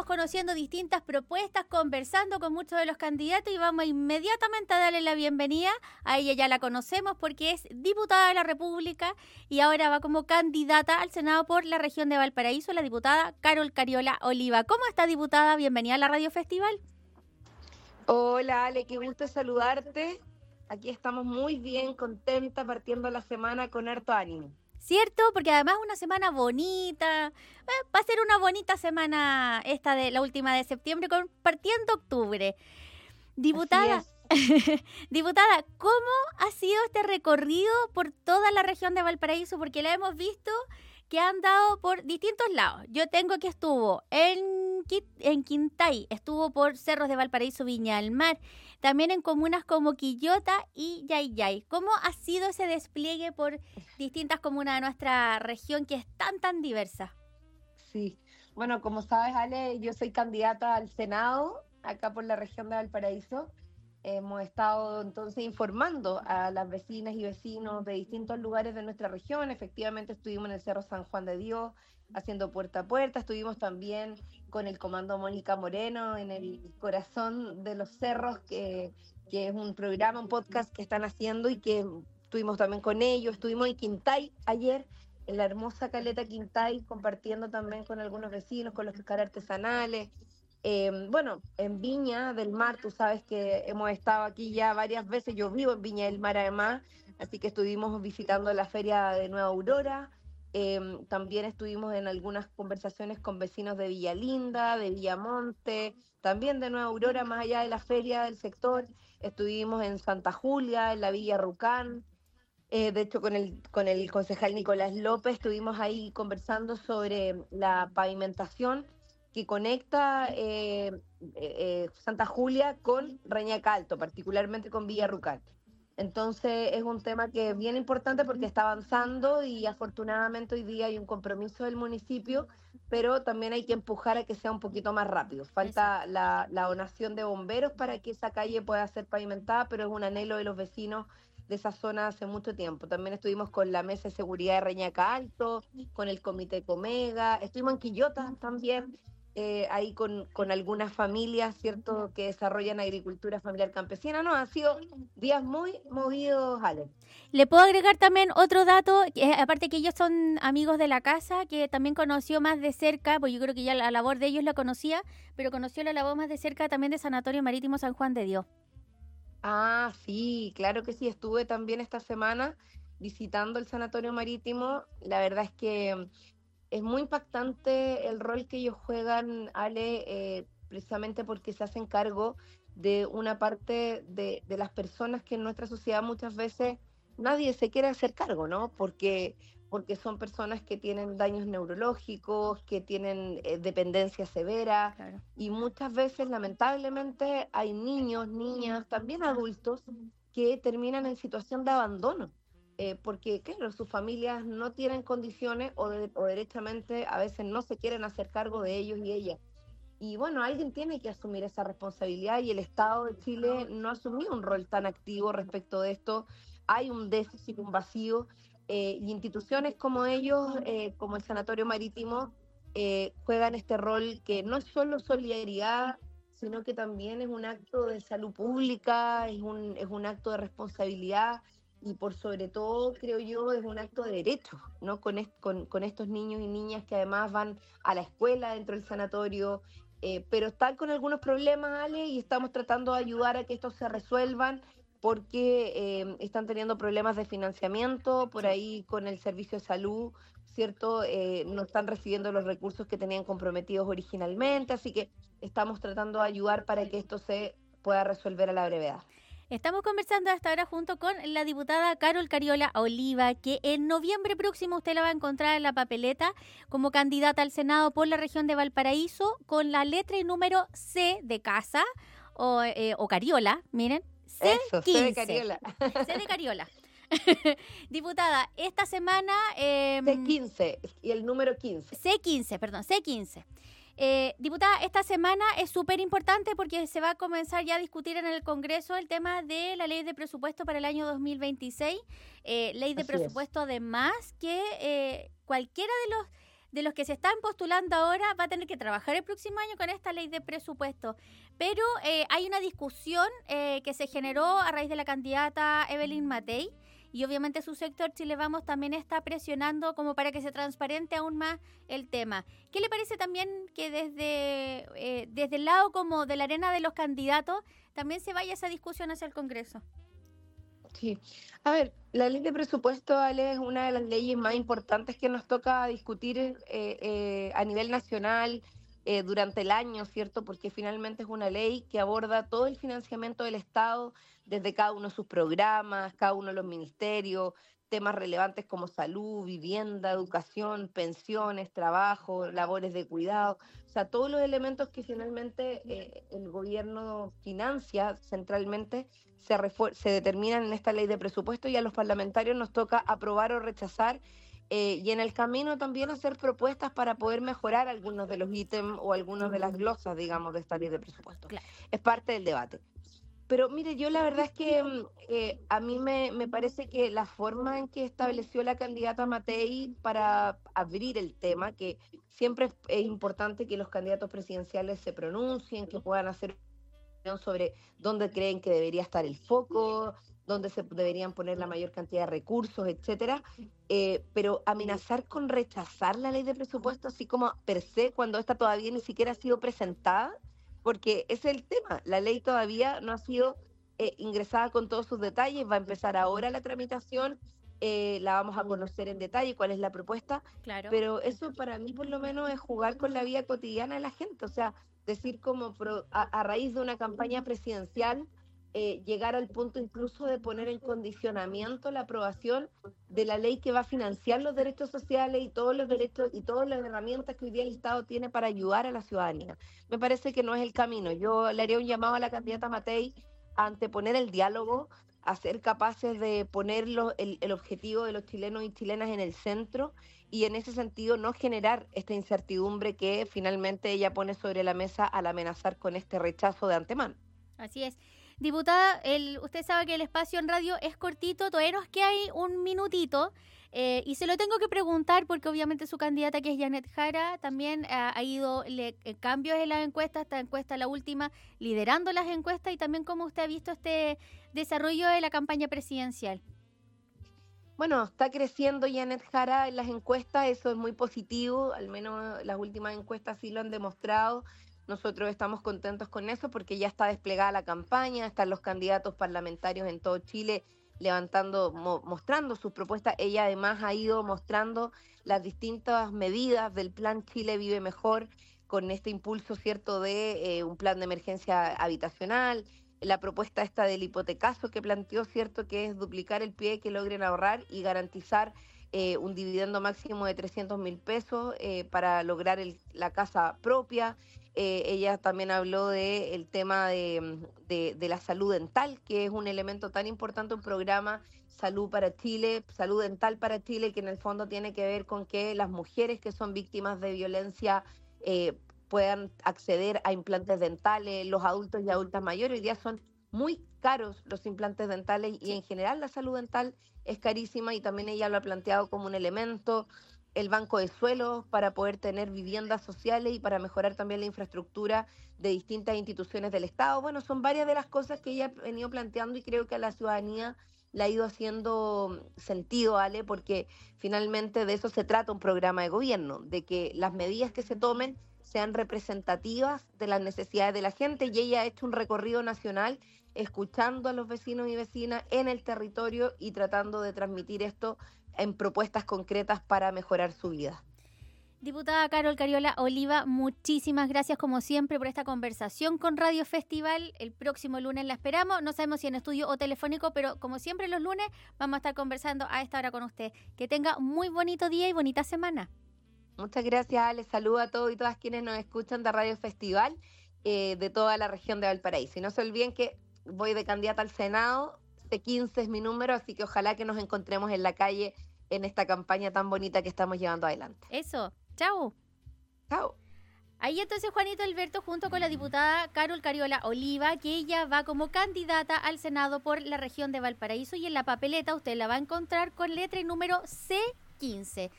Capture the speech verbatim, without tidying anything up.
conociendo distintas propuestas, conversando con muchos de los candidatos y vamos inmediatamente a darle la bienvenida. A ella ya la conocemos porque es diputada de la República y ahora va como candidata al Senado por la región de Valparaíso, la diputada Carol Cariola Oliva. ¿Cómo está, diputada? Bienvenida a la Radio Festival. Hola, Ale, qué gusto saludarte. Aquí estamos muy bien, contenta, partiendo la semana con harto ánimo. ¿Cierto? Porque además es una semana bonita. Eh, va a ser una bonita semana esta de la última de septiembre, con, partiendo octubre. Diputada, diputada, ¿cómo ha sido este recorrido por toda la región de Valparaíso? Porque la hemos visto que han dado por distintos lados. Yo tengo que estuvo en, en Quintay, estuvo por Cerros de Valparaíso, Viña del Mar, también en comunas como Quillota y Yayay. ¿Cómo ha sido ese despliegue por distintas comunas de nuestra región que es tan, tan diversa? Sí, bueno, como sabes, Ale, yo soy candidata al Senado, acá por la región de Valparaíso. Hemos estado entonces informando a las vecinas y vecinos de distintos lugares de nuestra región. Efectivamente estuvimos en el Cerro San Juan de Dios haciendo puerta a puerta. Estuvimos también con el Comando Mónica Moreno en el corazón de los cerros, que, que es un programa, un podcast que están haciendo y que estuvimos también con ellos. Estuvimos en Quintay ayer, en la hermosa caleta Quintay, compartiendo también con algunos vecinos, con los pescadores artesanales. Eh, bueno, en Viña del Mar, tú sabes que hemos estado aquí ya varias veces, yo vivo en Viña del Mar además, así que estuvimos visitando la feria de Nueva Aurora, eh, también estuvimos en algunas conversaciones con vecinos de Villa Linda, de Villamonte, también de Nueva Aurora, más allá de la feria del sector, estuvimos en Santa Julia, en la Villa Rucán. Eh, de hecho, con el, con el concejal Nicolás López estuvimos ahí conversando sobre la pavimentación que conecta eh, eh, Santa Julia con Reñaca Alto, particularmente con Villa Rucal. Entonces es un tema que es bien importante porque está avanzando y afortunadamente hoy día hay un compromiso del municipio, pero también hay que empujar a que sea un poquito más rápido. Falta la, la donación de bomberos para que esa calle pueda ser pavimentada, pero es un anhelo de los vecinos de esa zona hace mucho tiempo. También estuvimos con la Mesa de Seguridad de Reñaca Alto, con el Comité Comega, estuvimos en Quillota también, eh, ahí con, con algunas familias, ¿cierto?, que desarrollan agricultura familiar campesina. No, han sido días muy movidos, Ale. Le puedo agregar también otro dato, que, aparte que ellos son amigos de la casa, que también conoció más de cerca, pues yo creo que ya la labor de ellos la conocía, pero conoció la labor más de cerca también de Sanatorio Marítimo San Juan de Dios. Ah, sí, claro que sí, estuve también esta semana visitando el Sanatorio Marítimo. La verdad es que es muy impactante el rol que ellos juegan, Ale, eh, precisamente porque se hacen cargo de una parte de, de las personas que en nuestra sociedad muchas veces nadie se quiere hacer cargo, ¿no? Porque, porque son personas que tienen daños neurológicos, que tienen eh, dependencia severa, Claro. y muchas veces, lamentablemente, hay niños, niñas, también adultos, que terminan en situación de abandono. Eh, porque, claro, sus familias no tienen condiciones o, de, o derechamente a veces no se quieren hacer cargo de ellos y ellas. Y bueno, alguien tiene que asumir esa responsabilidad y el Estado de Chile no asumió un rol tan activo respecto de esto. Hay un déficit, un vacío, eh, y instituciones como ellos, eh, como el Sanatorio Marítimo, eh, juegan este rol que no es solo solidaridad, sino que también es un acto de salud pública, es un, es un acto de responsabilidad. Y por sobre todo, creo yo, es un acto de derecho, ¿no? Con, est- con, con estos niños y niñas que además van a la escuela dentro del sanatorio, eh, pero están con algunos problemas, Ale, y estamos tratando de ayudar a que estos se resuelvan porque eh, están teniendo problemas de financiamiento, por ahí con el servicio de salud, ¿cierto? Eh, no están recibiendo los recursos que tenían comprometidos originalmente, así que estamos tratando de ayudar para que esto se pueda resolver a la brevedad. Estamos conversando hasta ahora junto con la diputada Carol Cariola Oliva, que en noviembre próximo usted la va a encontrar en la papeleta como candidata al Senado por la región de Valparaíso con la letra y número C de casa o, eh, o Cariola, miren, C quince. Eso, C de Cariola. C de Cariola. Diputada, esta semana... Eh, C quince y el número quince. C quince, perdón, C quince. Eh, diputada, esta semana es súper importante porque se va a comenzar ya a discutir en el Congreso el tema de la ley de presupuesto para el año dos mil veintiséis, eh, ley de Así presupuesto es. además que eh, cualquiera de los de los que se están postulando ahora va a tener que trabajar el próximo año con esta ley de presupuesto. Pero eh, hay una discusión eh, que se generó a raíz de la candidata Evelyn Matei, y obviamente su sector Chile Vamos también está presionando como para que se transparente aún más el tema. ¿Qué le parece también que desde, eh, desde el lado como de la arena de los candidatos también se vaya esa discusión hacia el Congreso? Sí. A ver, la ley de presupuesto, Ale, es una de las leyes más importantes que nos toca discutir eh, eh, a nivel nacional eh, durante el año, ¿cierto? Porque finalmente es una ley que aborda todo el financiamiento del Estado desde cada uno de sus programas, cada uno de los ministerios, temas relevantes como salud, vivienda, educación, pensiones, trabajo, labores de cuidado, o sea, todos los elementos que finalmente eh, el gobierno financia centralmente se, refuer- se determinan en esta ley de presupuesto, y a los parlamentarios nos toca aprobar o rechazar, eh, y en el camino también hacer propuestas para poder mejorar algunos de los ítems o algunas de las glosas, digamos, de esta ley de presupuesto. Claro. Es parte del debate. Pero mire, yo la verdad es que eh, a mí me, me parece que la forma en que estableció la candidata Matei para abrir el tema, que siempre es, es importante que los candidatos presidenciales se pronuncien, que puedan hacer sobre dónde creen que debería estar el foco, dónde se deberían poner la mayor cantidad de recursos, etcétera. Eh, pero amenazar con rechazar la ley de presupuesto, así como per se, cuando esta todavía ni siquiera ha sido presentada, porque ese es el tema, la ley todavía no ha sido eh, ingresada con todos sus detalles, va a empezar ahora la tramitación, eh, la vamos a conocer en detalle, cuál es la propuesta, Claro. pero eso para mí por lo menos es jugar con la vida cotidiana de la gente, o sea, decir como pro, a, a raíz de una campaña presidencial, eh, llegar al punto incluso de poner en condicionamiento la aprobación de la ley que va a financiar los derechos sociales y todos los derechos y todas las herramientas que hoy día el Estado tiene para ayudar a la ciudadanía. Me parece que no es el camino. Yo le haría un llamado a la candidata Matei a anteponer el diálogo, a ser capaces de poner lo, el, el objetivo de los chilenos y chilenas en el centro, y en ese sentido no generar esta incertidumbre que finalmente ella pone sobre la mesa al amenazar con este rechazo de antemano. Así es. Diputada, el, usted sabe que el espacio en radio es cortito, todavía nos queda ahí un minutito, eh, y se lo tengo que preguntar porque obviamente su candidata, que es Janet Jara, también ha, ha ido le, eh, cambios en las encuestas, esta encuesta la última, liderando las encuestas, y también cómo usted ha visto este desarrollo de la campaña presidencial. Bueno, está creciendo Janet Jara en las encuestas, eso es muy positivo, al menos las últimas encuestas sí lo han demostrado. Nosotros estamos contentos con eso porque ya está desplegada la campaña, están los candidatos parlamentarios en todo Chile levantando, mo, mostrando sus propuestas. Ella además ha ido mostrando las distintas medidas del plan Chile Vive Mejor, con este impulso, ¿cierto?, de eh, un plan de emergencia habitacional, la propuesta esta del hipotecazo que planteó, ¿cierto?, que es duplicar el pie que logren ahorrar y garantizar eh, un dividendo máximo de trescientos mil pesos eh, para lograr el, la casa propia. Eh, ella también habló del tema de, de, de la salud dental, que es un elemento tan importante, un programa Salud para Chile, Salud Dental para Chile, que en el fondo tiene que ver con que las mujeres que son víctimas de violencia eh, puedan acceder a implantes dentales, los adultos y adultas mayores. Hoy día son muy caros los implantes dentales y en general la salud dental es carísima, y también ella lo ha planteado como un elemento. El banco de suelos para poder tener viviendas sociales y para mejorar también la infraestructura de distintas instituciones del Estado. Bueno, son varias de las cosas que ella ha venido planteando y creo que a la ciudadanía le ha ido haciendo sentido, Ale, porque finalmente de eso se trata un programa de gobierno, de que las medidas que se tomen sean representativas de las necesidades de la gente, y ella ha hecho un recorrido nacional escuchando a los vecinos y vecinas en el territorio y tratando de transmitir esto en propuestas concretas para mejorar su vida. Diputada Carol Cariola Oliva, muchísimas gracias como siempre por esta conversación con Radio Festival. El próximo lunes la esperamos, no sabemos si en estudio o telefónico, pero como siempre los lunes vamos a estar conversando a esta hora con usted. Que tenga muy bonito día y bonita semana. Muchas gracias, Ale. Saludos a todos y todas quienes nos escuchan de Radio Festival eh, de toda la región de Valparaíso. Y no se olviden que voy de candidata al Senado, C quince es mi número, así que ojalá que nos encontremos en la calle en esta campaña tan bonita que estamos llevando adelante. Eso, chao. Chao. Ahí entonces Juanito Alberto junto con la diputada Carol Cariola Oliva, que ella va como candidata al Senado por la región de Valparaíso, y en la papeleta usted la va a encontrar con letra y número C quince.